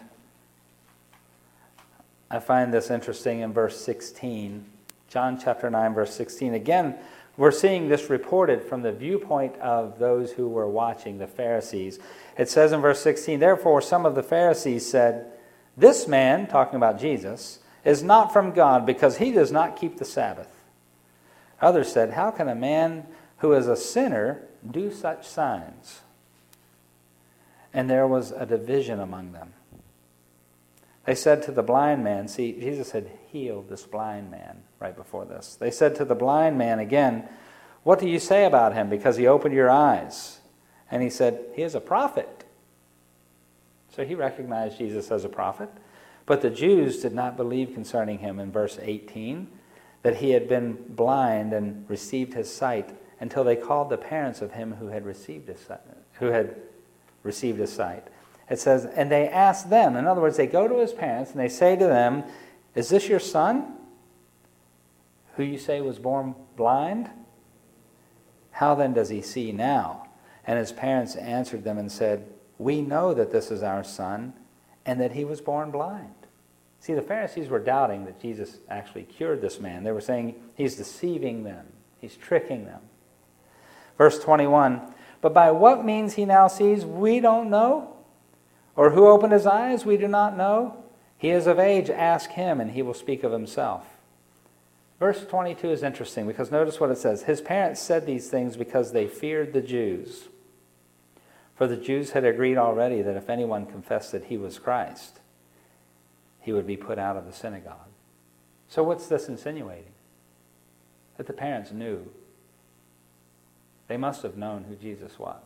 I find this interesting in verse sixteen. John chapter nine, verse sixteen. Again, we're seeing this reported from the viewpoint of those who were watching, the Pharisees. It says in verse sixteen, "Therefore some of the Pharisees said, 'This man,'" talking about Jesus, "'is not from God because he does not keep the Sabbath.' Others said, 'How can a man who is a sinner do such signs?' And there was a division among them. They said to the blind man," see, Jesus had healed this blind man right before this. "They said to the blind man again, 'What do you say about him because he opened your eyes?' And he said, 'He is a prophet.'" So he recognized Jesus as a prophet. But the Jews did not believe concerning him in verse eighteen, that he had been blind and received his sight until they called the parents of him who had received his sight, who had received his sight. It says, "And they asked them," in other words, they go to his parents and they say to them, "Is this your son, who you say was born blind? How then does he see now?" And his parents answered them and said, "We know that this is our son, and that he was born blind. See, the Pharisees were doubting that Jesus actually cured this man. They were saying he's deceiving them. He's tricking them. Verse twenty-one, but by what means he now sees, we don't know. Or who opened his eyes, we do not know. He is of age, ask him, and he will speak of himself. Verse twenty-two is interesting because notice what it says. His parents said these things because they feared the Jews. For the Jews had agreed already that if anyone confessed that he was Christ, he would be put out of the synagogue. So what's this insinuating? That the parents knew. They must have known who Jesus was.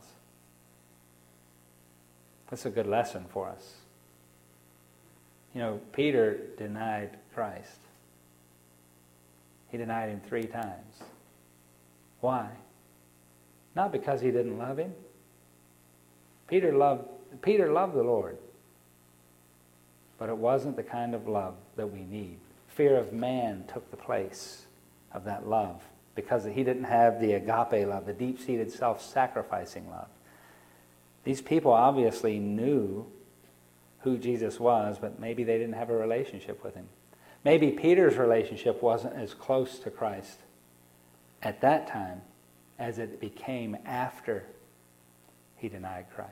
That's a good lesson for us. You know, Peter denied Christ. He denied him three times. Why? Not because he didn't love him. Peter loved, Peter loved the Lord. But it wasn't the kind of love that we need. Fear of man took the place of that love because he didn't have the agape love, the deep-seated self-sacrificing love. These people obviously knew who Jesus was, but maybe they didn't have a relationship with him. Maybe Peter's relationship wasn't as close to Christ at that time as it became after he denied Christ.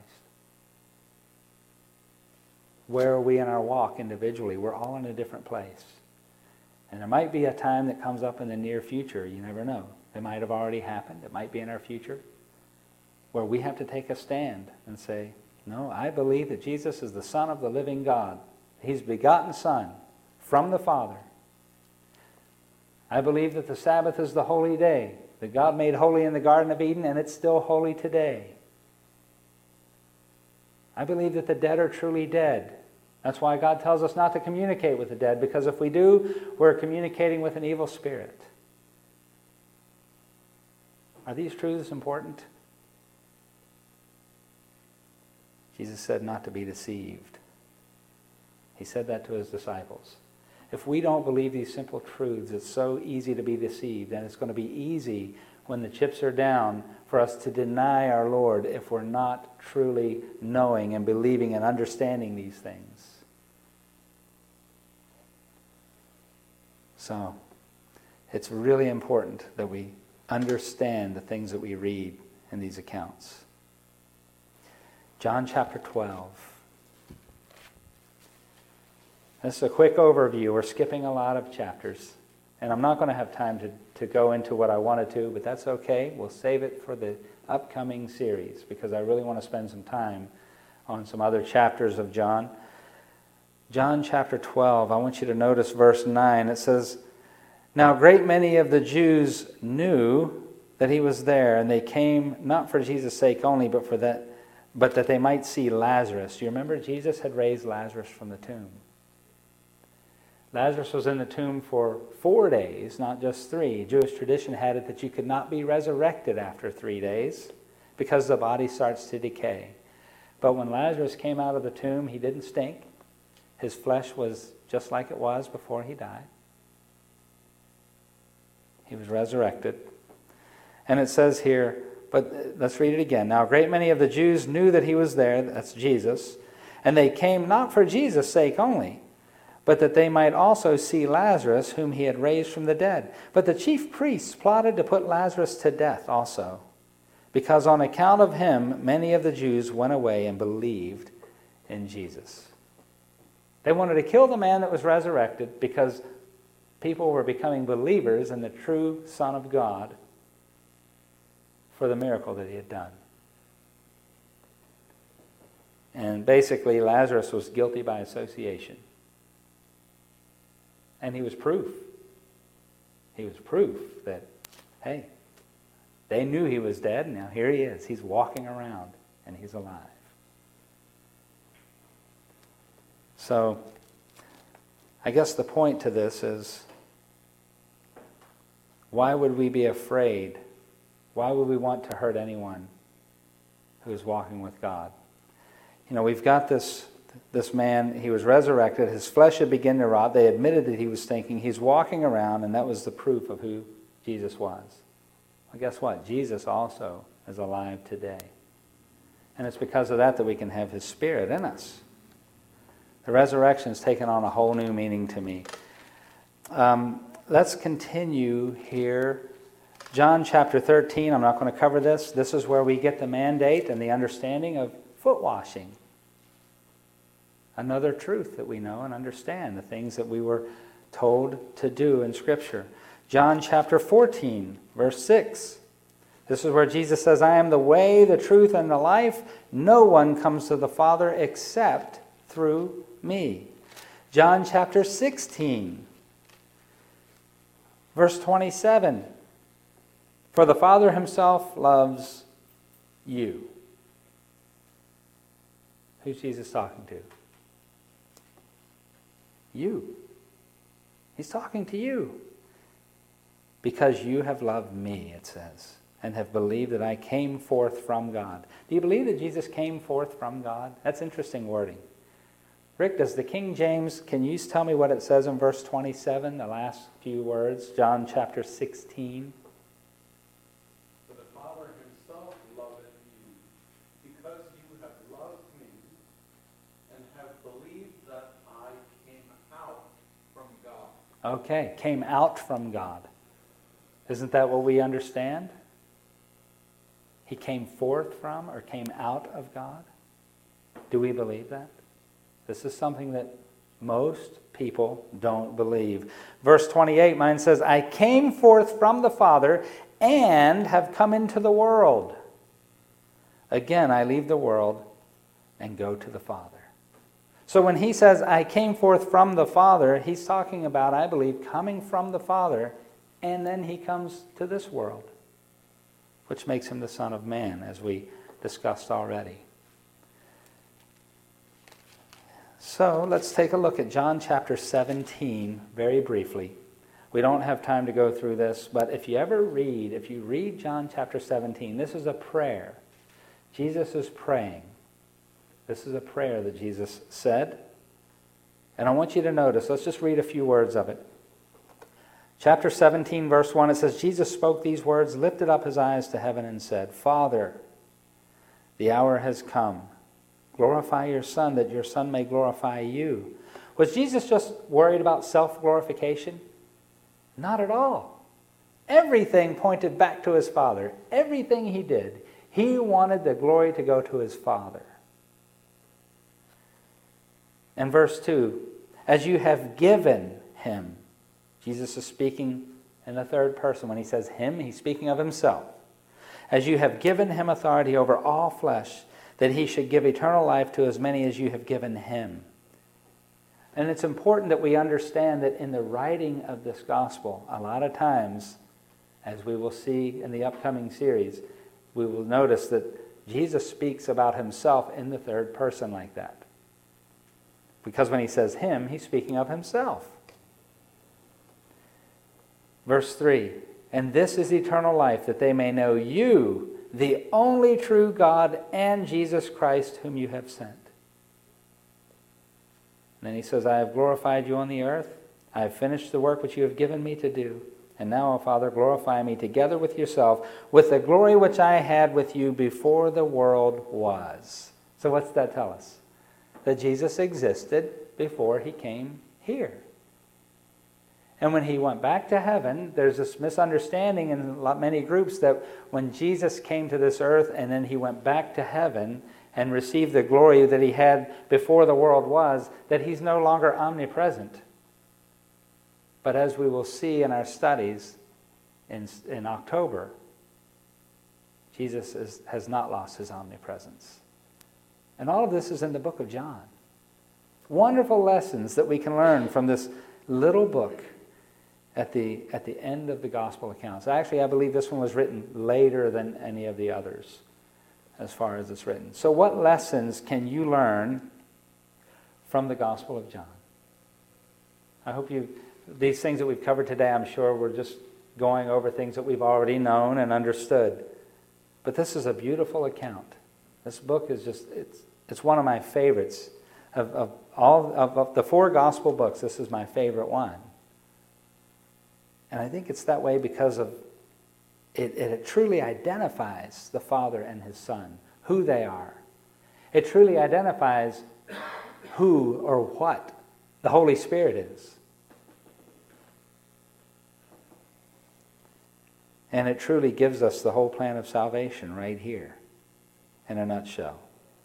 Where are we in our walk individually? We're all in a different place. And there might be a time that comes up in the near future. You never know. It might have already happened. It might be in our future. Where we have to take a stand and say, no, I believe that Jesus is the Son of the living God. He's begotten Son from the Father. I believe that the Sabbath is the holy day that God made holy in the Garden of Eden, and it's still holy today. I believe that the dead are truly dead. That's why God tells us not to communicate with the dead, because if we do, we're communicating with an evil spirit. Are these truths important? Jesus said not to be deceived. He said that to his disciples. If we don't believe these simple truths, it's so easy to be deceived, and it's going to be easy when the chips are down for us to deny our Lord if we're not truly knowing and believing and understanding these things. So, it's really important that we understand the things that we read in these accounts. John chapter twelve. This is a quick overview. We're skipping a lot of chapters. And I'm not going to have time to, to go into what I wanted to, but that's okay. We'll save it for the upcoming series because I really want to spend some time on some other chapters of John. John chapter twelve, I want you to notice verse nine. It says, now a great many of the Jews knew that he was there, and they came not for Jesus' sake only, but for that, but that they might see Lazarus. You remember Jesus had raised Lazarus from the tomb. Lazarus was in the tomb for four days, not just three. Jewish tradition had it that you could not be resurrected after three days because the body starts to decay. But when Lazarus came out of the tomb, he didn't stink. His flesh was just like it was before he died. He was resurrected. And it says here, but let's read it again. Now a great many of the Jews knew that he was there, that's Jesus, and they came not for Jesus' sake only, but that they might also see Lazarus, whom he had raised from the dead. But the chief priests plotted to put Lazarus to death also, because on account of him many of the Jews went away and believed in Jesus. They wanted to kill the man that was resurrected because people were becoming believers in the true Son of God for the miracle that he had done. And basically, Lazarus was guilty by association. And he was proof. He was proof that, hey, they knew he was dead, and now here he is. He's walking around, and he's alive. So, I guess the point to this is, why would we be afraid? Why would we want to hurt anyone who is walking with God? You know, we've got this, this man, he was resurrected, his flesh had begun to rot, they admitted that he was stinking, he's walking around, and that was the proof of who Jesus was. Well, guess what? Jesus also is alive today. And it's because of that that we can have his Spirit in us. The resurrection has taken on a whole new meaning to me. Um, let's continue here. John chapter thirteen, I'm not going to cover this. This is where we get the mandate and the understanding of foot washing. Another truth that we know and understand, the things that we were told to do in Scripture. John chapter fourteen, verse six. This is where Jesus says, I am the way, the truth, and the life. No one comes to the Father except through me. John chapter sixteen, verse twenty-seven. For the Father himself loves you. Who's Jesus talking to? You. He's talking to you. Because you have loved me, it says, and have believed that I came forth from God. Do you believe that Jesus came forth from God? That's interesting wording. Rick, does the King James, can you tell me what it says in verse twenty-seven, the last few words, John chapter sixteen?
For the Father himself loveth you, because you have loved me, and have believed that I came out from God.
Okay, came out from God. Isn't that what we understand? He came forth from or came out of God? Do we believe that? This is something that most people don't believe. Verse twenty-eight, mine says, I came forth from the Father and have come into the world. Again, I leave the world and go to the Father. So when he says, I came forth from the Father, he's talking about, I believe, coming from the Father, and then he comes to this world, which makes him the Son of Man, as we discussed already. So let's take a look at John chapter seventeen very briefly. We don't have time to go through this, but if you ever read, if you read John chapter seventeen, this is a prayer. Jesus is praying. This is a prayer that Jesus said. And I want you to notice, let's just read a few words of it. Chapter seventeen, verse one, it says, Jesus spoke these words, lifted up his eyes to heaven and said, Father, the hour has come. Glorify your Son, that your Son may glorify you. Was Jesus just worried about self-glorification? Not at all. Everything pointed back to his Father. Everything he did, he wanted the glory to go to his Father. And verse two, as you have given him. Jesus is speaking in the third person. When he says him, he's speaking of himself. As you have given him authority over all flesh, that he should give eternal life to as many as you have given him. And it's important that we understand that in the writing of this gospel, a lot of times, as we will see in the upcoming series, we will notice that Jesus speaks about himself in the third person like that. Because when he says him, he's speaking of himself. Verse three, and this is eternal life, that they may know you, the only true God, and Jesus Christ, whom you have sent. And then he says, I have glorified you on the earth. I have finished the work which you have given me to do. And now, O Father, glorify me together with yourself, with the glory which I had with you before the world was. So what's that tell us? That Jesus existed before he came here. And when he went back to heaven, there's this misunderstanding in many groups that when Jesus came to this earth and then he went back to heaven and received the glory that he had before the world was, that he's no longer omnipresent. But as we will see in our studies in, in October, Jesus is, has not lost his omnipresence. And all of this is in the book of John. Wonderful lessons that we can learn from this little book at the at the end of the gospel accounts. Actually, I believe this one was written later than any of the others as far as it's written. So what lessons can you learn from the Gospel of John? I hope you, these things that we've covered today, I'm sure we're just going over things that we've already known and understood. But this is a beautiful account. This book is just, it's it's one of my favorites. Of, of all of, of the four gospel books, this is my favorite one. And I think it's that way because of it, it truly identifies the Father and his Son, who they are. It truly identifies who or what the Holy Spirit is. And it truly gives us the whole plan of salvation right here in a nutshell.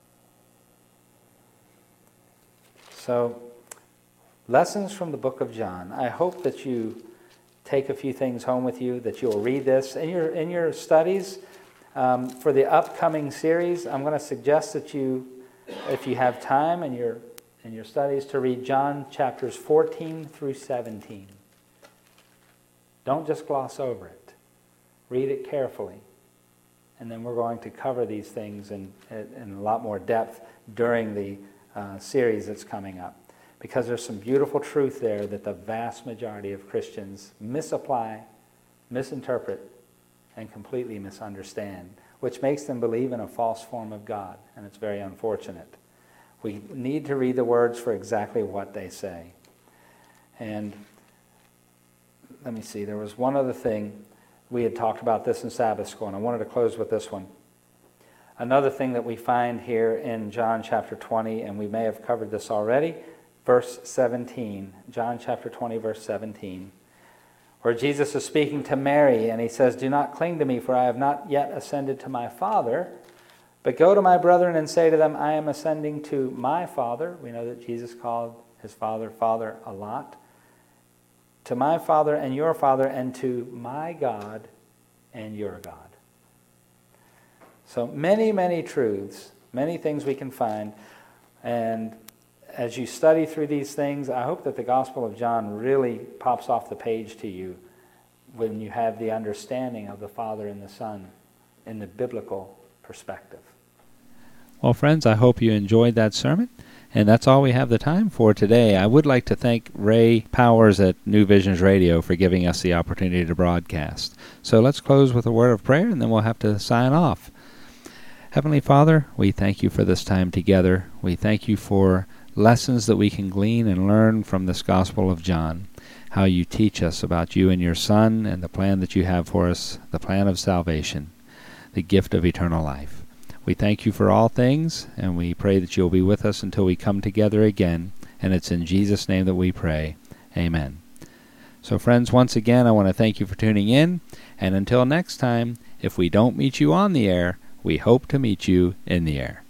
So, lessons from the book of John. I hope that you take a few things home with you, that you'll read this in your in your studies. Um, for the upcoming series, I'm going to suggest that you, if you have time in your in your studies, to read John chapters fourteen through seventeen. Don't just gloss over it. Read it carefully. And then we're going to cover these things in, in a lot more depth during the uh, series that's coming up. Because there's some beautiful truth there that the vast majority of Christians misapply, misinterpret, and completely misunderstand, which makes them believe in a false form of God, and it's very unfortunate. We need to read the words for exactly what they say. And let me see, there was one other thing. We had talked about this in Sabbath school, and I wanted to close with this one. Another thing that we find here in John chapter twenty, and we may have covered this already, verse seventeen, John chapter twenty, verse seventeen, where Jesus is speaking to Mary, and he says, "Do not cling to me, for I have not yet ascended to my Father, but go to my brethren and say to them, I am ascending to my Father." We know that Jesus called his Father, Father a lot. "To my Father and your Father, and to my God and your God." So many, many truths, many things we can find. And as you study through these things, I hope that the Gospel of John really pops off the page to you when you have the understanding of the Father and the Son in the biblical perspective.
Well, friends, I hope you enjoyed that sermon. And that's all we have the time for today. I would like to thank Ray Powers at New Visions Radio for giving us the opportunity to broadcast. So let's close with a word of prayer, and then we'll have to sign off. Heavenly Father, we thank you for this time together. We thank you for lessons that we can glean and learn from this Gospel of John, how you teach us about you and your Son and the plan that you have for us, the plan of salvation, the gift of eternal life. We thank you for all things, and we pray that you'll be with us until we come together again, and it's in Jesus' name that we pray. Amen. So friends, once again, I want to thank you for tuning in, and until next time, if we don't meet you on the air, we hope to meet you in the air.